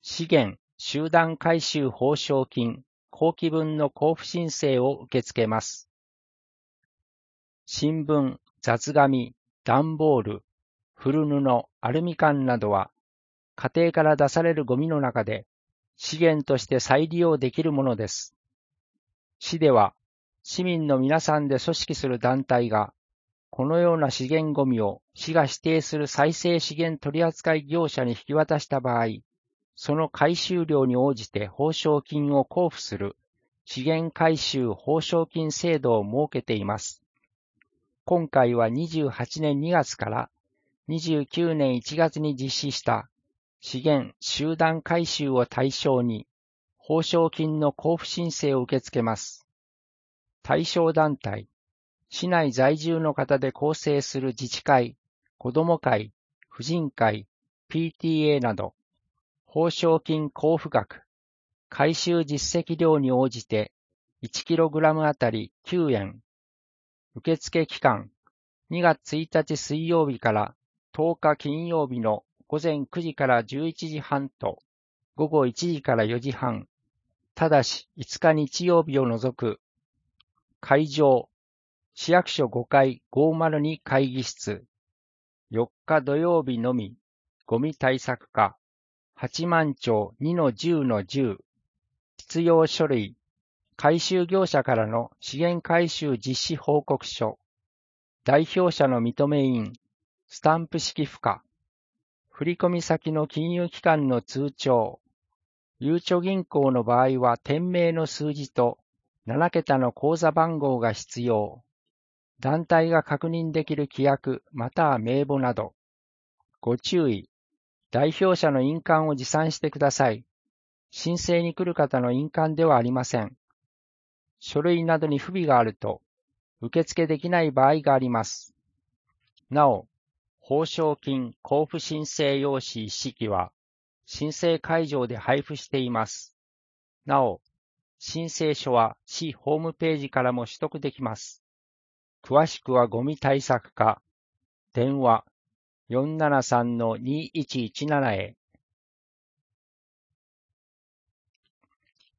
資源集団回収報奨金後期分の交付申請を受け付けます。新聞、雑紙、段ボール、古布、アルミ缶などは、家庭から出されるゴミの中で資源として再利用できるものです。市では、市民の皆さんで組織する団体が、このような資源ゴミを市が指定する再生資源取扱業者に引き渡した場合、その回収量に応じて報奨金を交付する資源回収報奨金制度を設けています。今回は28年2月から29年1月に実施した資源集団回収を対象に報奨金の交付申請を受け付けます。対象団体、市内在住の方で構成する自治会、子ども会、婦人会、PTA など、報奨金交付額、回収実績量に応じて 1kg あたり9円。受付期間、2月1日水曜日から10日金曜日の午前9時から11時半と午後1時から4時半。ただし5日日曜日を除く。会場、市役所5階502会議室。4日土曜日のみ、ゴミ対策課、八幡町 2-10-10。必要書類、回収業者からの資源回収実施報告書、代表者の認め印、スタンプ式付加、振込先の金融機関の通帳、ゆうちょ銀行の場合は店名の数字と7桁の口座番号が必要。団体が確認できる規約または名簿など。ご注意。代表者の印鑑を持参してください。申請に来る方の印鑑ではありません。書類などに不備があると受付できない場合があります。なお、報奨金交付申請用紙一式は申請会場で配布しています。なお、申請書は市ホームページからも取得できます。詳しくはゴミ対策課、電話473-2117へ